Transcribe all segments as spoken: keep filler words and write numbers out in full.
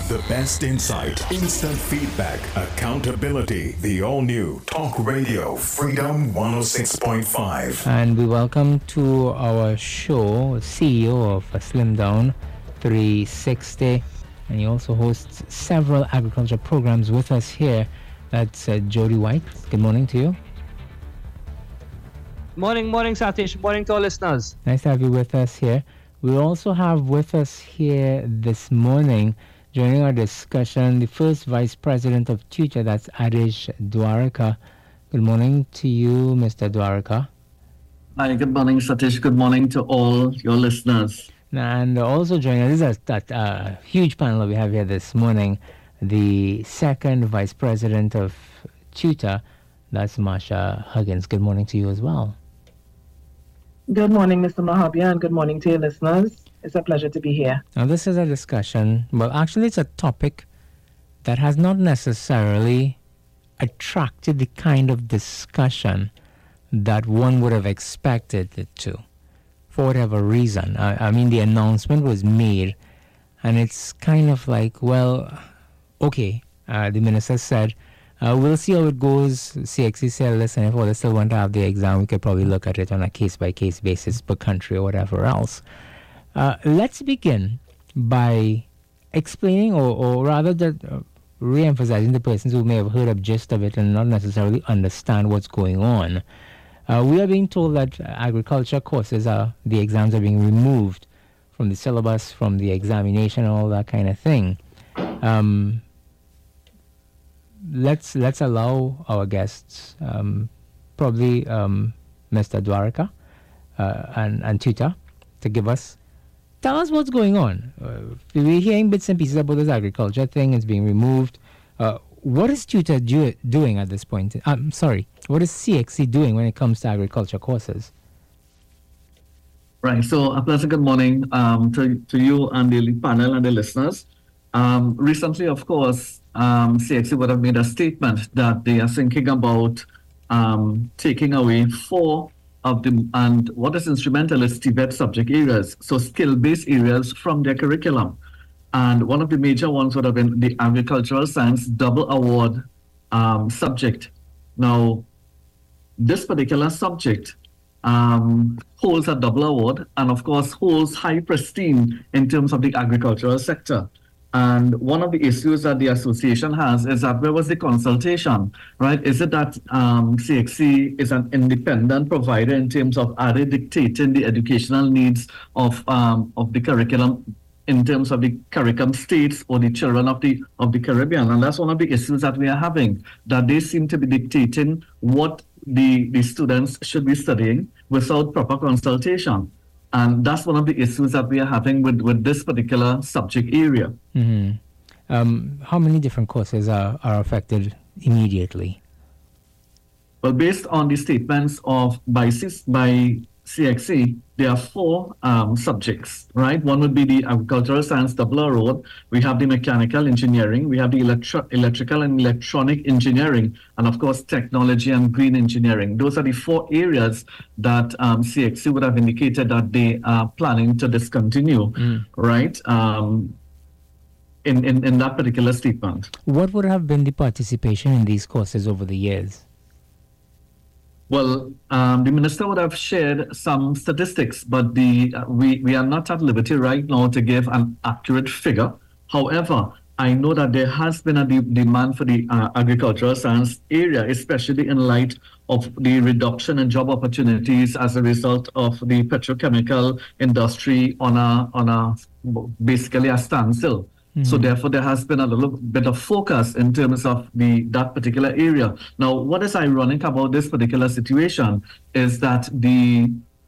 The best insight, instant feedback, accountability. The all-new Talk Radio Freedom one oh six point five. And we welcome to our show C E O of Slim Down three sixty, and he also hosts several agriculture programs with us here. That's uh, Jody White. Good morning to you. Morning, morning, Satish. Morning to all listeners. Nice to have you with us here. We also have with us here this morning, joining our discussion, the first Vice President of Tutor, that's Adish Dwarika. Good morning to you, Mister Dwarika. Hi, good morning, Satish. Good morning to all your listeners. And also joining us, this is that uh, huge panel we have here this morning, the second Vice President of Tutor, that's Marsha Huggins. Good morning to you as well. Good morning, Mister Mahabia, and good morning to your listeners. It's a pleasure to be here. Now, this is a discussion, well, actually, it's a topic that has not necessarily attracted the kind of discussion that one would have expected it to, for whatever reason. I, I mean, the announcement was made, and it's kind of like, well, okay, uh, the minister said, Uh, we'll see how it goes. C X C said, listen, if others still want to have the exam, we could probably look at it on a case-by-case basis per country or whatever else. Uh, let's begin by explaining, or, or rather that, uh, re-emphasizing the persons who may have heard a gist of it and not necessarily understand what's going on. Uh, we are being told that agriculture courses, are the exams are being removed from the syllabus, from the examination, and all that kind of thing. Um... Let's let's allow our guests, um, probably um, Mister Dwarika uh, and and Tutor, to give us, tell us what's going on. Uh, we're hearing bits and pieces about this agriculture thing. It's being removed. Uh, what is Tutor do, doing at this point? I'm sorry. What is C X C doing when it comes to agriculture courses? Right. So a pleasant good morning um, to to you and the panel and the listeners. Um, recently, of course, um, C X C would have made a statement that they are thinking about um, taking away four of the, and what is instrumental is T V E T subject areas, so skill-based areas from their curriculum. And one of the major ones would have been the agricultural science double award um, subject. Now, this particular subject um, holds a double award and, of course, holds high pristine in terms of the agricultural sector. And one of the issues that the association has is that where was the consultation, right? Is it that um, C X C is an independent provider in terms of are they dictating the educational needs of um, of the curriculum in terms of the curriculum states or the children of the of the Caribbean? And that's one of the issues that we are having, that they seem to be dictating what the, the students should be studying without proper consultation. And that's one of the issues that we are having with, with this particular subject area. Mm-hmm. Um, how many different courses are, are affected immediately? Well, based on the statements of by, by C X C, there are four um, subjects, right? One would be the agricultural science double award. We have the mechanical engineering. We have the electro electrical and electronic engineering, and of course, technology and green engineering. Those are the four areas that um, C X C would have indicated that they are planning to discontinue, mm. right? Um, in, in, in that particular statement. What would have been the participation in these courses over the years? Well, um, the minister would have shared some statistics, but the uh, we, we are not at liberty right now to give an accurate figure. However, I know that there has been a de demand for the uh, agricultural science area, especially in light of the reduction in job opportunities as a result of the petrochemical industry on a on a basically a standstill. Mm-hmm. So therefore, there has been a little bit of focus in terms of the that particular area. Now, what is ironic about this particular situation is that the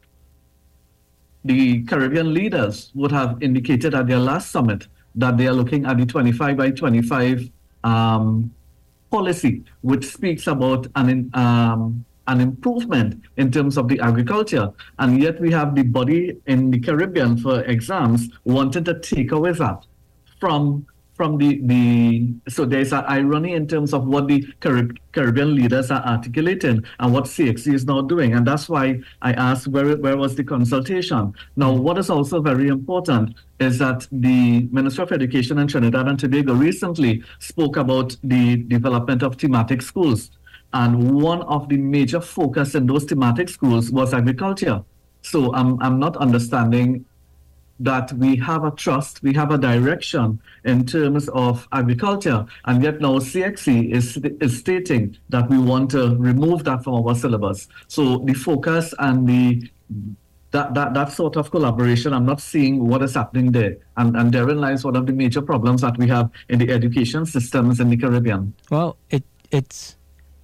the Caribbean leaders would have indicated at their last summit that they are looking at the twenty-five by twenty-five um, policy, which speaks about an um, an improvement in terms of the agriculture. And yet we have the body in the Caribbean for exams wanted to take away that from from the, the so there's an irony in terms of what the Carib- Caribbean leaders are articulating and what C X C is now doing. And that's why I asked where, where was the consultation. Now, what is also very important is that the Minister of Education in Trinidad and Tobago recently spoke about the development of thematic schools. And one of the major focus in those thematic schools was agriculture. So I'm, I'm not understanding that we have a trust, we have a direction in terms of agriculture, and yet now C X C is, is stating that we want to remove that from our syllabus. So the focus and the that, that, that sort of collaboration, I'm not seeing what is happening there. And, and therein lies one of the major problems that we have in the education systems in the Caribbean. Well, it it's,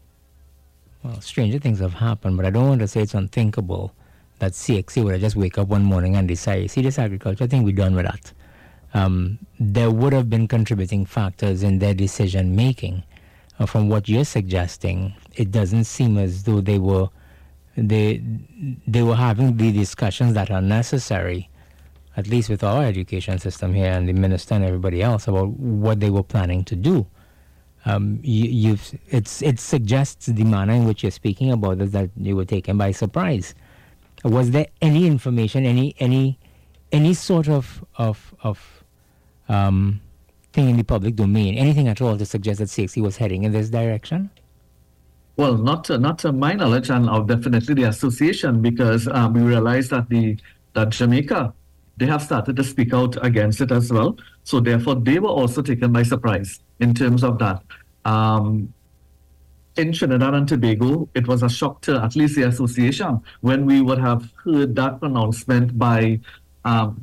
well, stranger things have happened, but I don't want to say it's unthinkable that C X C would have just wake up one morning and decide, see this agriculture thing, we're done with that. Um, there would have been contributing factors in their decision making. Uh, from what you're suggesting, it doesn't seem as though they were they they were having the discussions that are necessary, at least with our education system here and the minister and everybody else, about what they were planning to do. Um, you, you've it's it suggests the manner in which you're speaking about this, that you were taken by surprise. Was there any information, any any any sort of of of um, thing in the public domain, anything at all to suggest that C X C was heading in this direction? Well, not to, not to my knowledge, and uh, definitely the association, because um, we realized that the that Jamaica, they have started to speak out against it as well. So therefore, they were also taken by surprise in terms of that. Um, In Trinidad and Tobago, it was a shock to at least the association when we would have heard that pronouncement by um,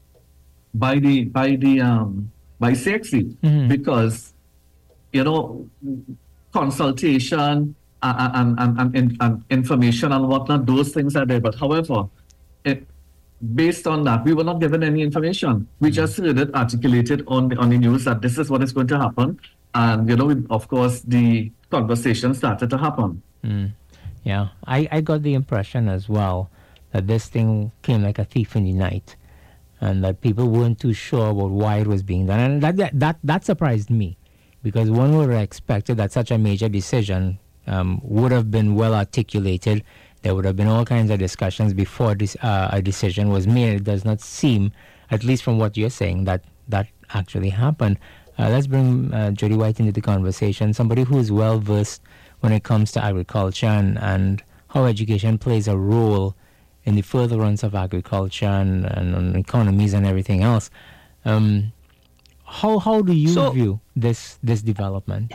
by the by the um, by C X C, mm-hmm. because you know consultation and and, and, and and information and whatnot, those things are there. But however, it, based on that, we were not given any information. We mm-hmm. just heard it articulated on the on the news that this is what is going to happen, and you know, of course, the conversation started to happen. Mm. Yeah, I, I got the impression as well that this thing came like a thief in the night, and that people weren't too sure about why it was being done. And that that that, that surprised me, because one would have expected that such a major decision um, would have been well articulated. There would have been all kinds of discussions before this uh, a decision was made. It does not seem, at least from what you're saying, that that actually happened. Uh, let's bring uh, Jody White into the conversation, somebody who is well versed when it comes to agriculture and, and how education plays a role in the furtherance of agriculture and, and, and economies and everything else. Um, how how do you so, view this this development?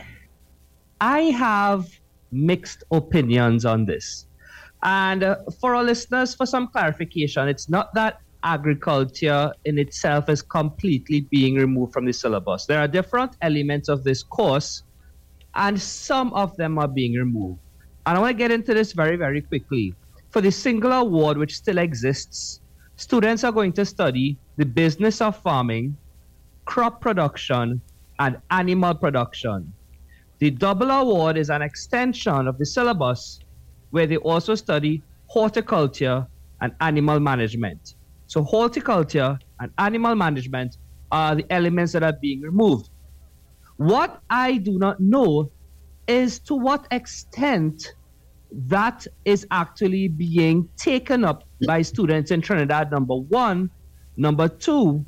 I have mixed opinions on this. And uh, for our listeners, for some clarification, it's not that agriculture in itself is completely being removed from the syllabus. There are different elements of this course, and some of them are being removed. And I want to get into this very, very quickly. For the singular award, which still exists, students are going to study the business of farming, crop production, and animal production. The double award is an extension of the syllabus where they also study horticulture and animal management. So horticulture and animal management are the elements that are being removed. What I do not know is to what extent that is actually being taken up by students in Trinidad, number one. Number two,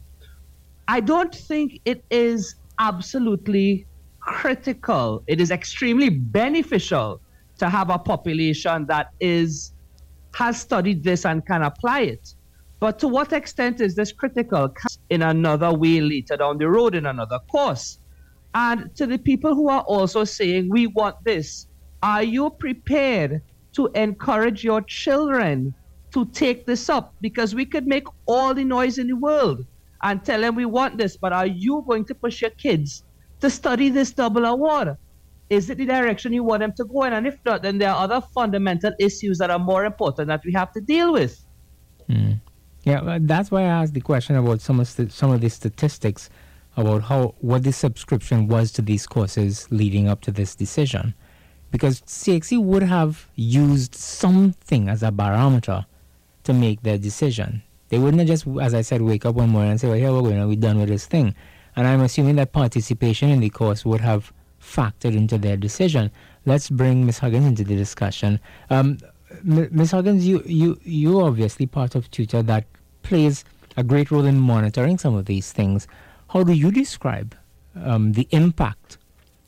I don't think it is absolutely critical. It is extremely beneficial to have a population that is has studied this and can apply it. But to what extent is this critical in another way later down the road in another course? And to the people who are also saying, we want this, are you prepared to encourage your children to take this up? Because we could make all the noise in the world and tell them we want this, but are you going to push your kids to study this double award? Is it the direction you want them to go in? And if not, then there are other fundamental issues that are more important that we have to deal with. Mm. Yeah, that's why I asked the question about some of the, some of the statistics about how what the subscription was to these courses leading up to this decision. Because C X C would have used something as a barometer to make their decision. They wouldn't have just, as I said, wake up one morning and say, well, here we're going, we're done with this thing. And I'm assuming that participation in the course would have factored into their decision. Let's bring Miz Huggins into the discussion. Um, Miz Huggins, you, you, you're obviously part of Tutor that plays a great role in monitoring some of these things. How do you describe um, the impact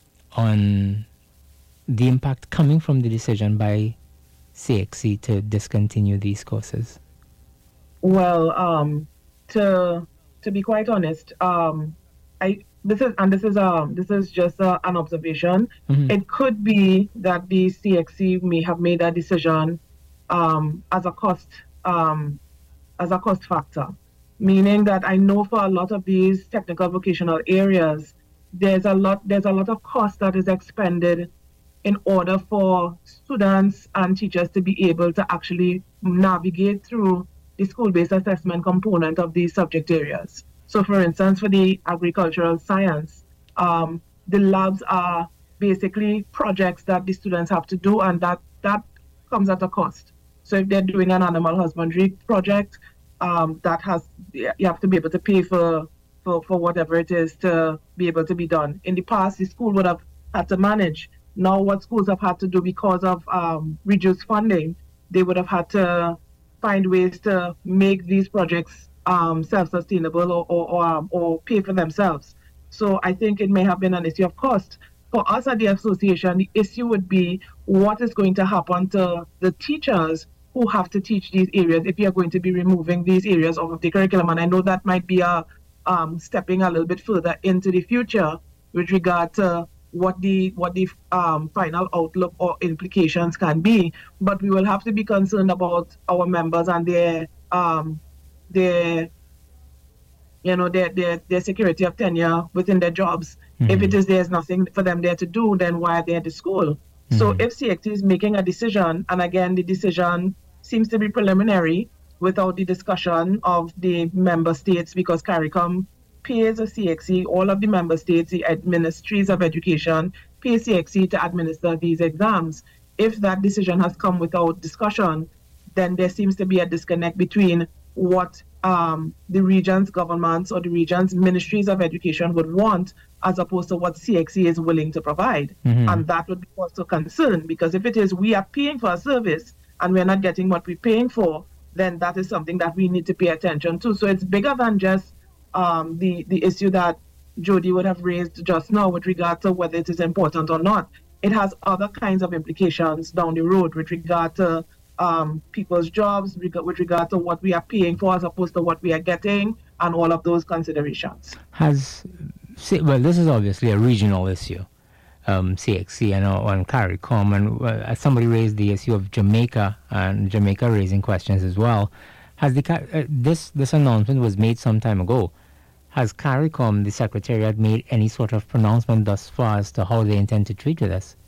on the impact coming from the decision by C X C to discontinue these courses? Well, um, to to be quite honest, um, I this is and this is um this is just uh, an observation. Mm-hmm. It could be that the C X C may have made a decision um, as a cost um, as a cost factor, meaning that I know for a lot of these technical vocational areas, there's a lot there's a lot of cost that is expended in order for students and teachers to be able to actually navigate through the school-based assessment component of these subject areas. So for instance, for the agricultural science, um, the labs are basically projects that the students have to do, and that, that comes at a cost. So if they're doing an animal husbandry project, um, that has you have to be able to pay for, for, for whatever it is to be able to be done. In the past, the school would have had to manage. Now what schools have had to do because of um, reduced funding, they would have had to find ways to make these projects um, self-sustainable or, or, or, um, or pay for themselves. So I think it may have been an issue of cost. For us at the association, the issue would be what is going to happen to the teachers who have to teach these areas if you're going to be removing these areas off of the curriculum. And I know that might be a, um, stepping a little bit further into the future with regard to what the what the um, final outlook or implications can be, but we will have to be concerned about our members and their um, their you know their, their their security of tenure within their jobs. Mm-hmm. If it is there's nothing for them there to do, then why are they at the school? Mm-hmm. So if C X C is making a decision, and again the decision seems to be preliminary without the discussion of the member states, because CARICOM pays a C X C, all of the member states, the ministries of education, pay C X C to administer these exams. If that decision has come without discussion, then there seems to be a disconnect between what um, the region's governments or the region's ministries of education would want as opposed to what C X C is willing to provide. Mm-hmm. And that would be also concern, because if it is we are paying for a service and we're not getting what we're paying for, then that is something that we need to pay attention to. So it's bigger than just Um, the, the issue that Jody would have raised just now with regard to whether it is important or not. It has other kinds of implications down the road with regard to um, people's jobs, with regard to what we are paying for as opposed to what we are getting, and all of those considerations. Has, well, this is obviously a regional issue, um, C X C and on CARICOM, and uh, somebody raised the issue of Jamaica, and Jamaica raising questions as well. Has the uh, this this announcement was made some time ago? Has CARICOM, the Secretariat, made any sort of pronouncement thus far as to how they intend to treat with this?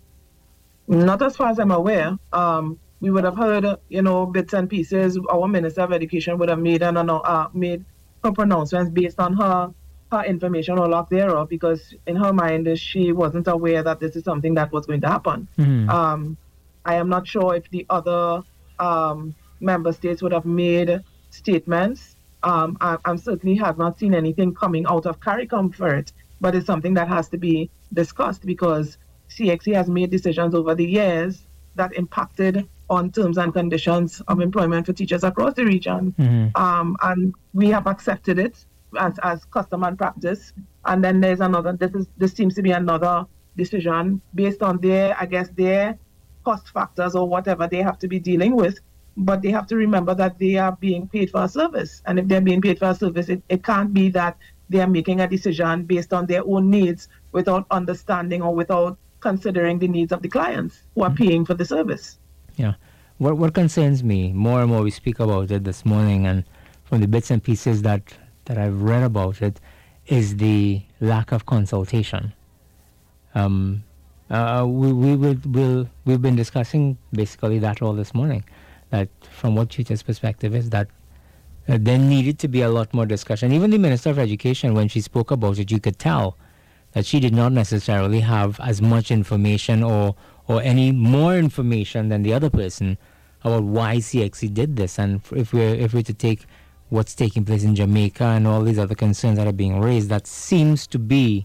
Not as far as I'm aware. Um, we would have heard, you know, bits and pieces. Our Minister of Education would have made an uh, made her pronouncements based on her her information or lack thereof, because in her mind she wasn't aware that this is something that was going to happen. Mm-hmm. Um, I am not sure if the other um, member states would have made statements. Um, I, I certainly have not seen anything coming out of CARICOM for it, but it's something that has to be discussed, because C X C has made decisions over the years that impacted on terms and conditions of employment for teachers across the region. Mm-hmm. Um, and we have accepted it as, as custom and practice. And then there's another, this is this seems to be another decision based on their, I guess, their cost factors or whatever they have to be dealing with. But they have to remember that they are being paid for a service. And if they're being paid for a service, it, it can't be that they are making a decision based on their own needs without understanding or without considering the needs of the clients who are mm-hmm. paying for the service. Yeah. What what concerns me, more and more we speak about it this morning, and from the bits and pieces that, that I've read about it, is the lack of consultation. Um, uh, we, we will, we'll, we've been discussing basically that all this morning. That from what Tutor's perspective is that uh, there needed to be a lot more discussion. Even the Minister of Education, when she spoke about it, you could tell that she did not necessarily have as much information or or any more information than the other person about why C X C did this. And if we're if we're to take what's taking place in Jamaica and all these other concerns that are being raised. That seems to be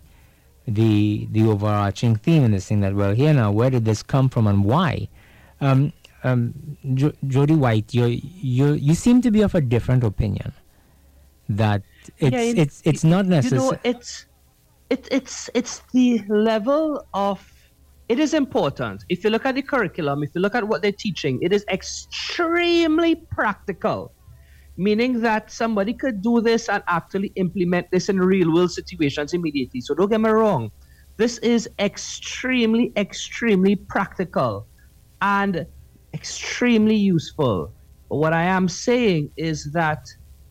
the the overarching theme in this thing, that, well, here now, where did this come from and why? Um, um, jo- Jody White, you you you seem to be of a different opinion. That it's yeah, you, it's it's not necessary. You know, it's it, it's it's the level of. It is important. If you look at the curriculum, if you look at what they're teaching, it is extremely practical, meaning that somebody could do this and actually implement this in real world situations immediately. So don't get me wrong. This is extremely, extremely practical and extremely useful. But what I am saying is that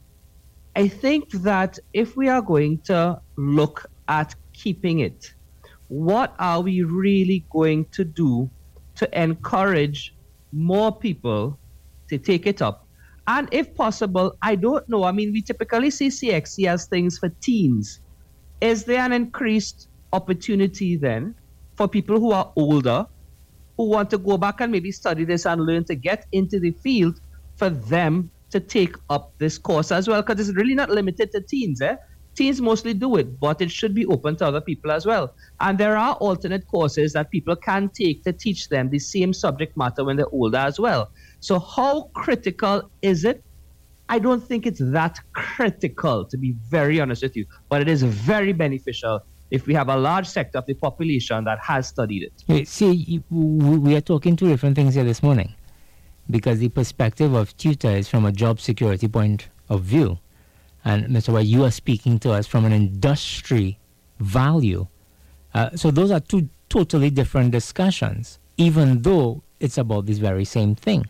I think that if we are going to look at keeping it, what are we really going to do to encourage more people to take it up? And if possible, I don't know. I mean, we typically see C X C as things for teens. Is there an increased opportunity then for people who are older, who want to go back and maybe study this and learn to get into the field, for them to take up this course as well? Because it's really not limited to teens, eh? Teens mostly do it, but it should be open to other people as well. And there are alternate courses that people can take to teach them the same subject matter when they're older as well. So how critical is it? I don't think it's that critical, to be very honest with you, but it is very beneficial if we have a large sector of the population that has studied it. Wait, see, we are talking two different things here this morning, because the perspective of tutor is from a job security point of view. And Mister White, you are speaking to us from an industry value. Uh, so those are two totally different discussions, even though it's about this very same thing.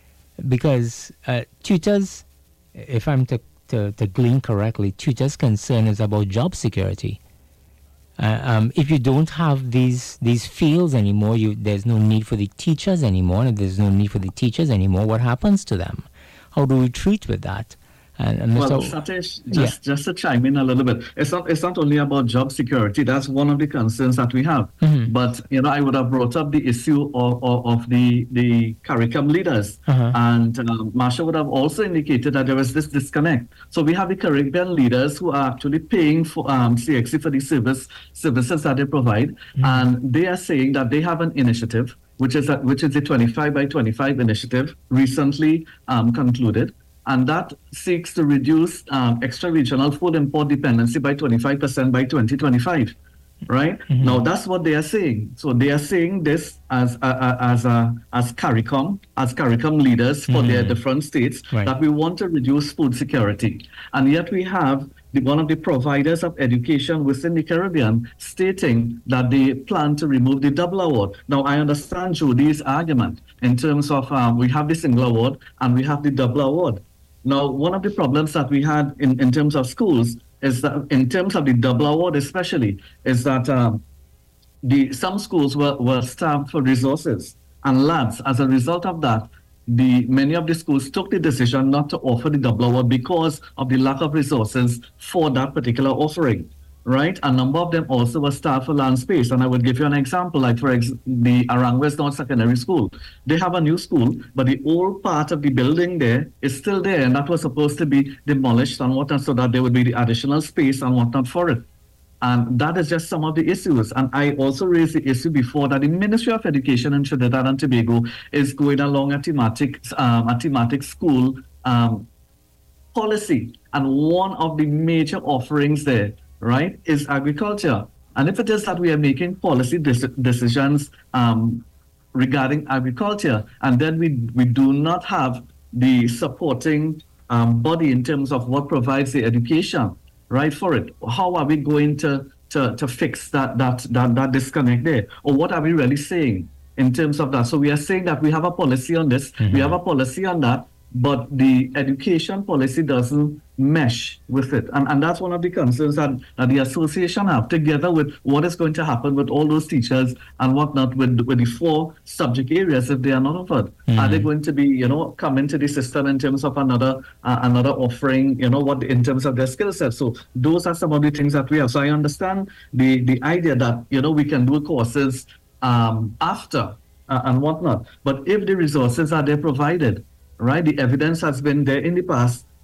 Because uh, tutors, if I'm to, to, to glean correctly, tutors' concern is about job security. Uh, um, if you don't have these these fields anymore, you, there's no need for the teachers anymore. And if there's no need for the teachers anymore, what happens to them? How do we treat with that? And, and well, Mister Satish, just, yeah. just to chime in a little bit, it's not it's not only about job security. That's one of the concerns that we have. Mm-hmm. But you know, I would have brought up the issue of, of, of the the curriculum leaders, uh-huh. and um, Marsha would have also indicated that there was this disconnect. So we have the curriculum leaders who are actually paying for um, C X C for the service services that they provide, mm-hmm. and they are saying that they have an initiative, which is a, which is the twenty-five by twenty-five initiative, recently um, concluded. And that seeks to reduce um, extra-regional food import dependency by twenty-five percent by twenty twenty-five, right? Mm-hmm. Now, that's what they are saying. So they are saying this as a, a, as a, as CARICOM, as CARICOM leaders for mm-hmm. their different states, right. that we want to reduce food security. And yet we have the, one of the providers of education within the Caribbean stating that they plan to remove the double award. Now, I understand Jody's argument in terms of um, we have the single award and we have the double award. Now, one of the problems that we had in, in terms of schools is that in terms of the double award especially, is that um, the some schools were, were starved for resources and labs. As a result of that, the many of the schools took the decision not to offer the double award because of the lack of resources for that particular offering. Right, a number of them also were starved for land space, and I would give you an example. Like for ex- the Aranguez North Secondary School, they have a new school, but the old part of the building there is still there, and that was supposed to be demolished and whatnot, so that there would be the additional space and whatnot for it. And that is just some of the issues. And I also raised the issue before that the Ministry of Education in Trinidad and Tobago is going along a thematic, um, a thematic school um, policy, and one of the major offerings there, right, is agriculture. And if it is that we are making policy dis- decisions um, regarding agriculture, and then we we do not have the supporting um, body in terms of what provides the education, right, for it, how are we going to to, to fix that, that that that disconnect there? Or what are we really saying in terms of that? So we are saying that we have a policy on this, mm-hmm. we have a policy on that, but the education policy doesn't mesh with it. And, and that's one of the concerns that, that the association have, together with what is going to happen with all those teachers and whatnot with, with the four subject areas if they are not offered. Mm-hmm. Are they going to be, you know, come into the system in terms of another uh, another offering, you know, what in terms of their skill set? So those are some of the things that we have. So I understand the, the idea that, you know, we can do courses um, after uh, and whatnot. But if the resources are there provided, right, the evidence has been there in the past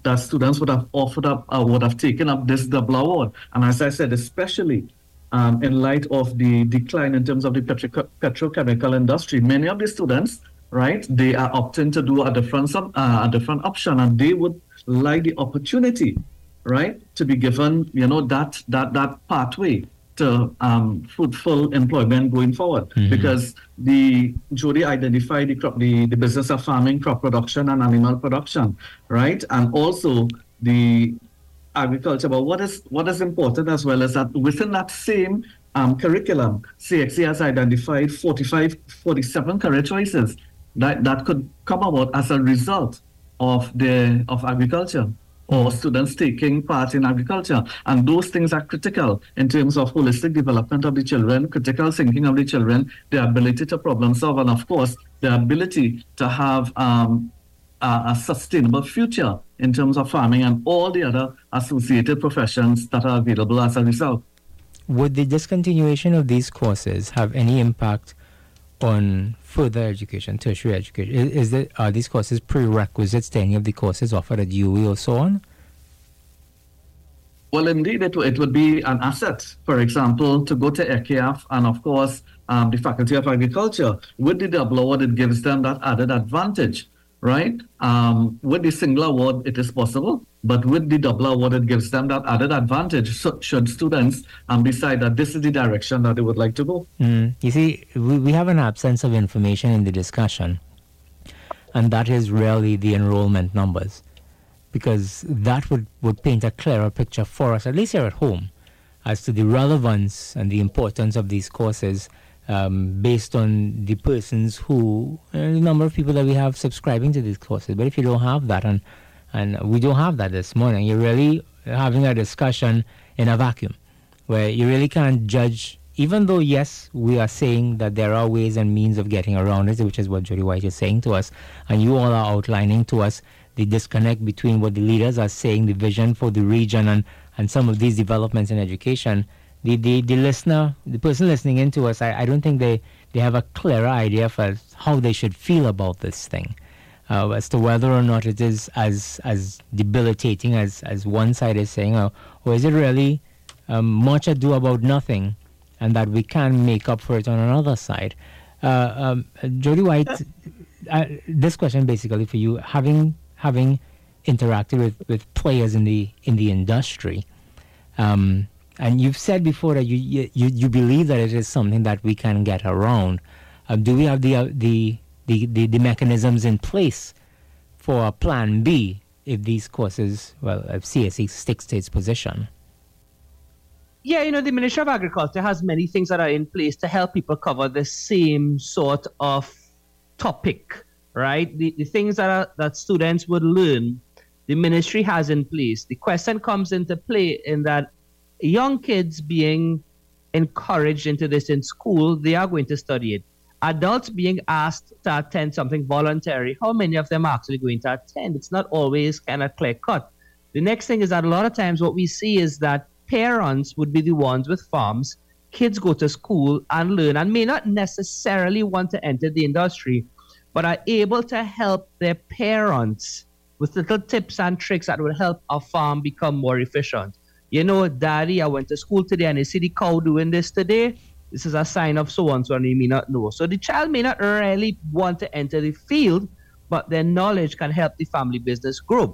that students would have offered up, uh, would have taken up this double award. And as I said, especially um, in light of the decline in terms of the petro- petrochemical industry, many of the students, right, they are opting to do a different, uh, a different option, and they would like the opportunity, right, to be given, you know, that that that pathway to um, fruitful employment going forward. Mm-hmm. Because the Jody identified the crop, the, the business of farming, crop production, and animal production, right, and also the agriculture. But what is what is important as well is that within that same um, curriculum, C X C has identified forty-five, forty-seven career choices that, that could come about as a result of the of agriculture, or students taking part in agriculture. And those things are critical in terms of holistic development of the children, critical thinking of the children, their ability to problem solve, and of course, their ability to have um, a, a sustainable future in terms of farming and all the other associated professions that are available as a result. Would the discontinuation of these courses have any impact on further education, tertiary education? Is, is it, are these courses prerequisites to any of the courses offered at U W I or so on? Well, indeed, it, it would be an asset, for example, to go to E C A F and, of course, um, the Faculty of Agriculture. With the double award, it gives them that added advantage, right? Um, with the single award, it is possible, but with the double award, it gives them that added advantage. So should students um, decide that this is the direction that they would like to go. Mm. You see, we, we have an absence of information in the discussion, and that is really the enrollment numbers, because that would, would paint a clearer picture for us, at least here at home, as to the relevance and the importance of these courses um, based on the persons who, uh, the number of people that we have subscribing to these courses. But if you don't have that, and and we don't have that this morning, you're really having a discussion in a vacuum, where you really can't judge, even though, yes, we are saying that there are ways and means of getting around it, which is what Jody White is saying to us, and you all are outlining to us the disconnect between what the leaders are saying, the vision for the region, and, and some of these developments in education. The, the, the listener, the person listening in to us, I, I don't think they, they have a clearer idea for how they should feel about this thing, uh, as to whether or not it is as as debilitating as, as one side is saying, or, or is it really um, much ado about nothing, and that we can make up for it on another side. Uh, um, Jody White, uh, this question basically for you, having having interacted with, with players in the in the industry, um, and you've said before that you, you you believe that it is something that we can get around. Uh, do we have the, uh, the the the the mechanisms in place for a plan B if these courses, well, if C S C sticks to its position? Yeah, you know, the Ministry of Agriculture has many things that are in place to help people cover the same sort of topic, right? The, the things that are, that students would learn, the ministry has in place. The question comes into play in that young kids being encouraged into this in school, they are going to study it. Adults being asked to attend something voluntary, how many of them are actually going to attend? It's not always kind of clear cut. The next thing is that a lot of times what we see is that parents would be the ones with farms. Kids go to school and learn and may not necessarily want to enter the industry, but are able to help their parents with little tips and tricks that will help a farm become more efficient. You know, Daddy, I went to school today and I see the cow doing this today. This is a sign of so-and-so, and you may not know. So the child may not really want to enter the field, but their knowledge can help the family business grow.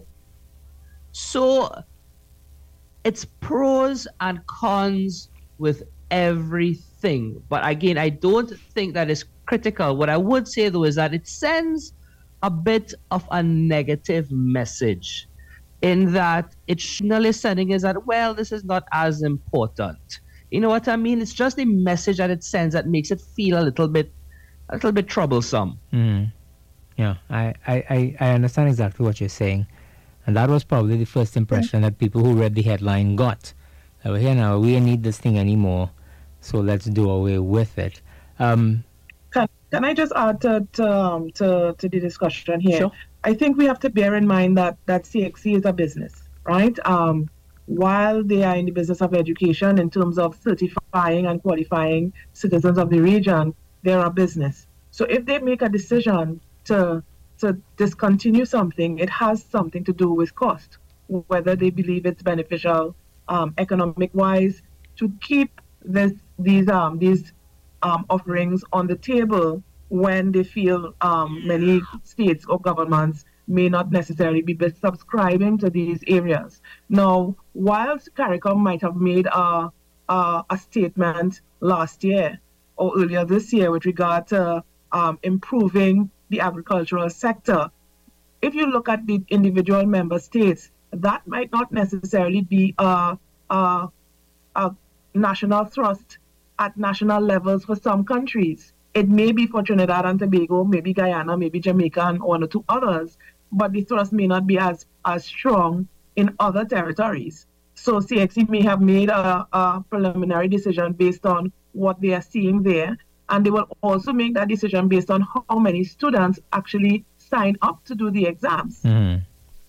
So it's pros and cons with everything. But again, I don't think that is critical. What I would say, though, is that it sends a bit of a negative message in that it's sending is that, well, this is not as important. You know what I mean? It's just the message that it sends that makes it feel a little bit, a little bit troublesome. Mm. Yeah, I, I, I understand exactly what you're saying. And that was probably the first impression that people who read the headline got. That well, here now, we don't need this thing anymore, so let's do away with it. Um, can, can I just add to to, um, to to the discussion here? Sure. I think we have to bear in mind that, that C X C is a business, right? Um, while they are in the business of education in terms of certifying and qualifying citizens of the region, they're a business. So if they make a decision to to discontinue something, it has something to do with cost, whether they believe it's beneficial um, economic-wise to keep this these um these um, offerings on the table when they feel um, many states or governments may not necessarily be subscribing to these areas. Now, whilst CARICOM might have made a, a, a statement last year or earlier this year with regard to um, improving the agricultural sector, if you look at the individual member states, that might not necessarily be a, a, a national thrust at national levels for some countries. It may be for Trinidad and Tobago, maybe Guyana, maybe Jamaica, and one or two others, but the thrust may not be as, as strong in other territories. So C X C may have made a, a preliminary decision based on what they are seeing there, and they will also make that decision based on how many students actually sign up to do the exams. Mm.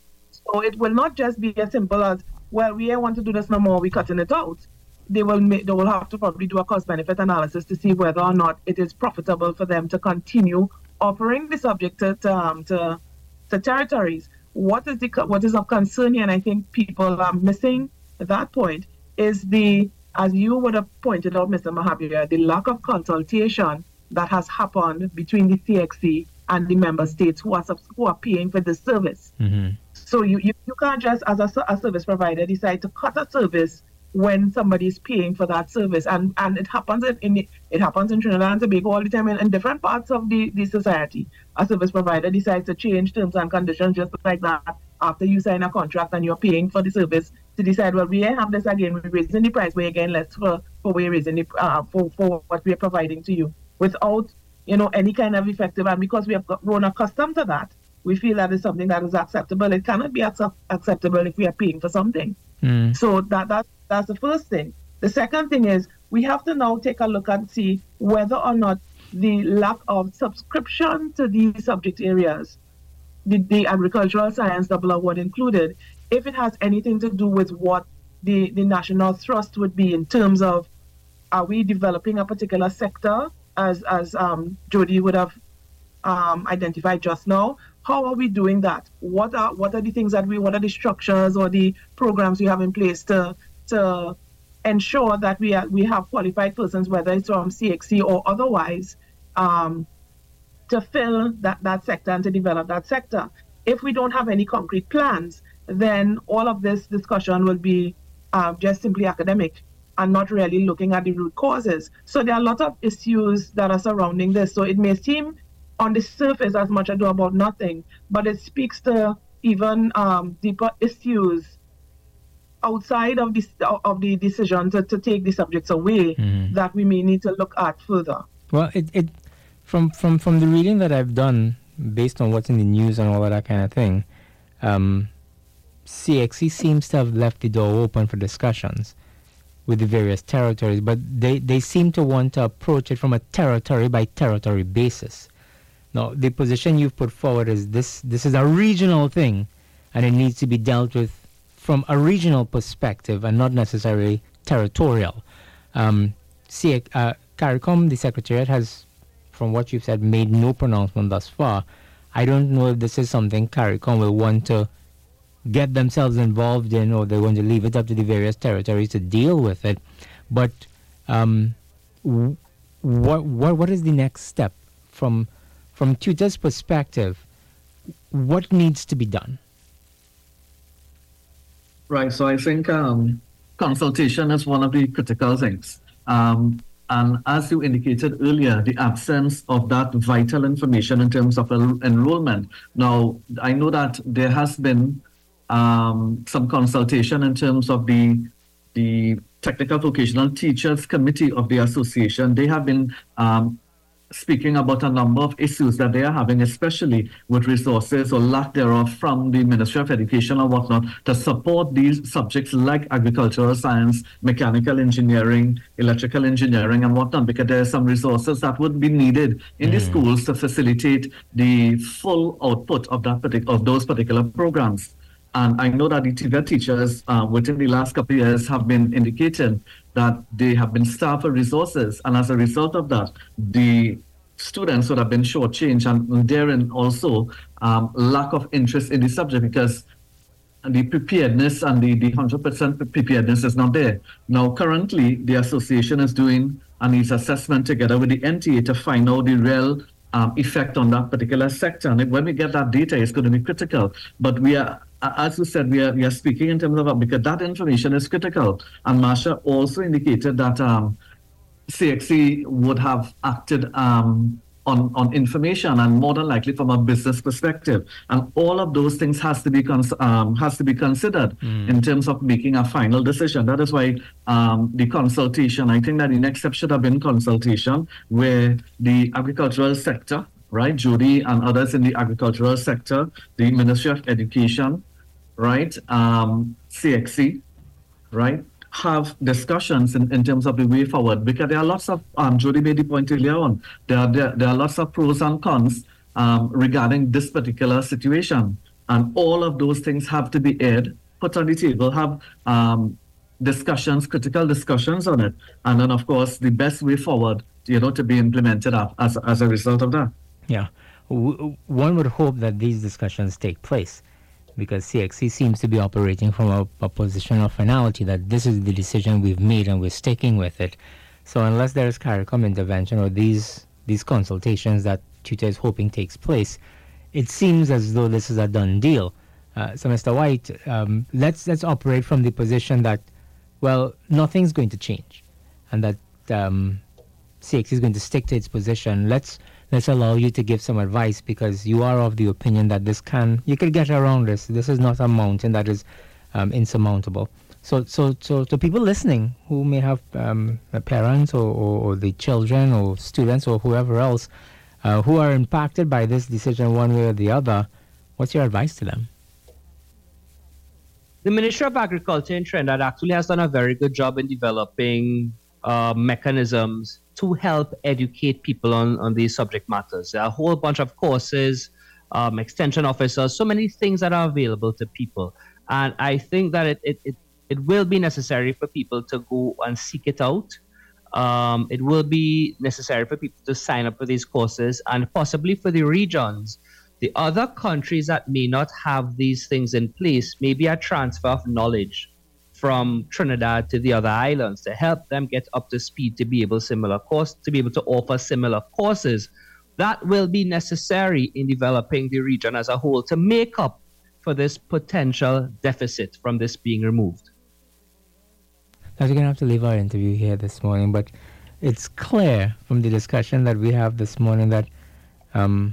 So it will not just be as simple as, well, we want to do this no more, we're cutting it out. They will make, they will have to probably do a cost-benefit analysis to see whether or not it is profitable for them to continue offering the subject to, to, um, to, to territories. What is the what is of concern here, and I think people are missing that point, is the, as you would have pointed out, Mister Mahabir, the lack of consultation that has happened between the C X C and the member states who are who are paying for this service. Mm-hmm. So you, you, you can't just, as a, a service provider, decide to cut a service when somebody is paying for that service, and and it happens in, in it happens in Trinidad and Tobago all the time in, in different parts of the, the society. A service provider decides to change terms and conditions just like that after you sign a contract and you're paying for the service, to decide, well, we have this again, we're raising the price way again, let's for for we're raising the, uh, for for what we're providing to you without you know any kind of effective, and because we have grown accustomed to that, we feel that is something that is acceptable. It cannot be accept- acceptable if we are paying for something. Mm. So that that. That's the first thing. The second thing is we have to now take a look and see whether or not the lack of subscription to these subject areas, the, the agricultural science double award included, if it has anything to do with what the, the national thrust would be in terms of, are we developing a particular sector, as, as um, Jody would have um, identified just now? How are we doing that? What are what are the things that we, what are the structures or the programs we have in place to to ensure that we are, we have qualified persons, whether it's from C X C or otherwise, um, to fill that, that sector and to develop that sector. If we don't have any concrete plans, then all of this discussion will be uh, just simply academic and not really looking at the root causes. So there are a lot of issues that are surrounding this. So it may seem on the surface as much ado about nothing, but it speaks to even um, deeper issues outside of this of the decision to, to take the subjects away, mm-hmm. that we may need to look at further. Well, it, it from from from the reading that I've done, based on what's in the news and all of that kind of thing, um, C X C seems to have left the door open for discussions with the various territories, but they, they seem to want to approach it from a territory by territory basis. Now, the position you've put forward is this this is a regional thing, and it needs to be dealt with from a regional perspective and not necessarily territorial. Um, see, uh, CARICOM, the Secretariat, has, from what you've said, made no pronouncement thus far. I don't know if this is something CARICOM will want to get themselves involved in, or they're going to leave it up to the various territories to deal with it. But um, w- what what what is the next step from from Tutor's perspective? What needs to be done? Right, so I think um, consultation is one of the critical things. Um, and as you indicated earlier, the absence of that vital information in terms of en- enrollment. Now, I know that there has been um, some consultation in terms of the the Technical Vocational Teachers Committee of the association. They have been um, speaking about a number of issues that they are having, especially with resources or lack thereof from the Ministry of Education or whatnot, to support these subjects like agricultural science, mechanical engineering, electrical engineering, and whatnot, because there are some resources that would be needed in mm. the schools to facilitate the full output of that partic- of those particular programs. And I know that the T V E T teachers uh, within the last couple of years have been indicating that they have been starved for resources. And as a result of that, the students would have been shortchanged, and therein also um, lack of interest in the subject, because the preparedness and the, the one hundred percent preparedness is not there. Now, currently, the association is doing a needs assessment together with the N T A to find out the real um, effect on that particular sector. And when we get that data, it's going to be critical. But we are, as we said, we are, we are speaking in terms of, because that information is critical. And Marsha also indicated that um, C X C would have acted um, on, on information, and more than likely from a business perspective. And all of those things has to be cons- um, has to be considered mm. in terms of making a final decision. That is why um, the consultation, I think that the next step should have been consultation, where the agricultural sector, right, Judy and others in the agricultural sector, the Ministry of Education, right, um, C X C, right, have discussions in, in terms of the way forward, because there are lots of, um, Jody made the point earlier on, there are, there, there are lots of pros and cons um, regarding this particular situation. And all of those things have to be aired, put on the table, have um, discussions, critical discussions on it. And then, of course, the best way forward, you know, to be implemented as, as a result of that. Yeah. W- one would hope that these discussions take place, because C X C seems to be operating from a, a position of finality, that this is the decision we've made and we're sticking with it. So unless there is CARICOM intervention or these these consultations that Tutor is hoping takes place, it seems as though this is a done deal. Uh, so Mister White, um, let's let's operate from the position that, well, nothing's going to change, and that um, C X C is going to stick to its position. Let's Let's allow you to give some advice, because you are of the opinion that this can, you could get around this. This is not a mountain that is um, insurmountable. So, so, so to people listening who may have um, parents or, or, or the children or students or whoever else uh, who are impacted by this decision one way or the other, what's your advice to them? The Ministry of Agriculture in Trinidad actually has done a very good job in developing uh, mechanisms to help educate people on, on these subject matters. There are a whole bunch of courses, um, extension officers, so many things that are available to people. And I think that it, it, it, it will be necessary for people to go and seek it out. Um, it will be necessary for people to sign up for these courses, and possibly for the regions. The other countries that may not have these things in place, maybe a transfer of knowledge from Trinidad to the other islands to help them get up to speed to be able similar course to be able to offer similar courses. That will be necessary in developing the region as a whole to make up for this potential deficit from this being removed. Now, we're going to have to leave our interview here this morning, but it's clear from the discussion that we have this morning that um,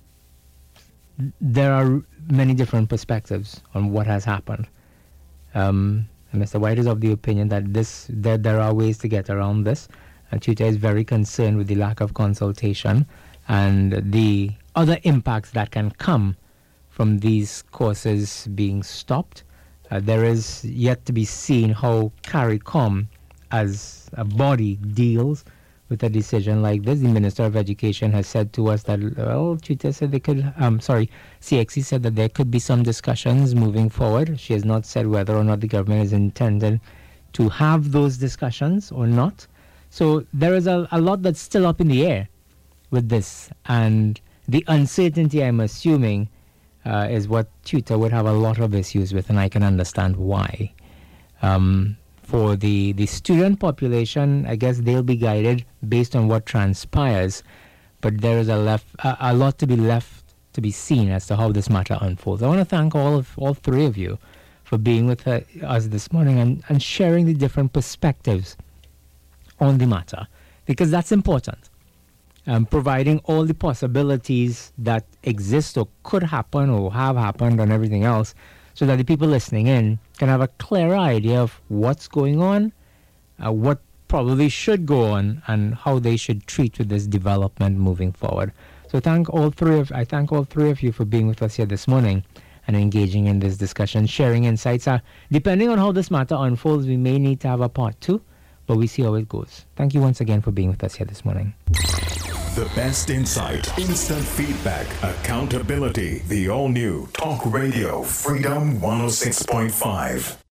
there are many different perspectives on what has happened. Um, Mister White is of the opinion that this that there are ways to get around this, and Tutor is very concerned with the lack of consultation and the other impacts that can come from these courses being stopped. Uh, there is yet to be seen how CARICOM as a body deals with a decision like this. The Minister of Education has said to us that, well, Tutor said they could, um, sorry, C X C said that there could be some discussions moving forward. She has not said whether or not the government is intended to have those discussions or not. So there is a, a lot that's still up in the air with this. And the uncertainty, I'm assuming, uh, is what Tutor would have a lot of issues with, and I can understand why. Um, For the, the student population, I guess they'll be guided based on what transpires, but there is a left a, a lot to be left to be seen as to how this matter unfolds. I want to thank all of all three of you for being with uh, us this morning and, and sharing the different perspectives on the matter, because that's important. Um, providing all the possibilities that exist or could happen or have happened and everything else, so that the people listening in can have a clearer idea of what's going on, uh, what probably should go on, and how they should treat with this development moving forward. So thank all three of I thank all three of you for being with us here this morning and engaging in this discussion, sharing insights. Uh, depending on how this matter unfolds, we may need to have a part two, but we see how it goes. Thank you once again for being with us here this morning. The best insight, instant feedback, accountability. The all-new Talk Radio Freedom one oh six point five.